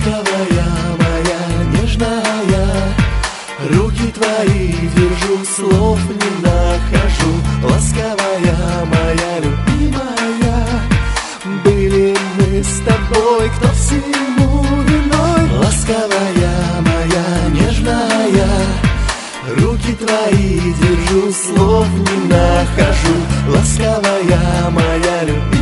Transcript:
Ласковая моя, нежная, руки твои держу, слов не нахожу. Ласковая моя, любимая, были мы с тобой, кто всему виной. Ласковая моя, нежная, руки твои держу, слов не нахожу. Ласковая моя, любимая,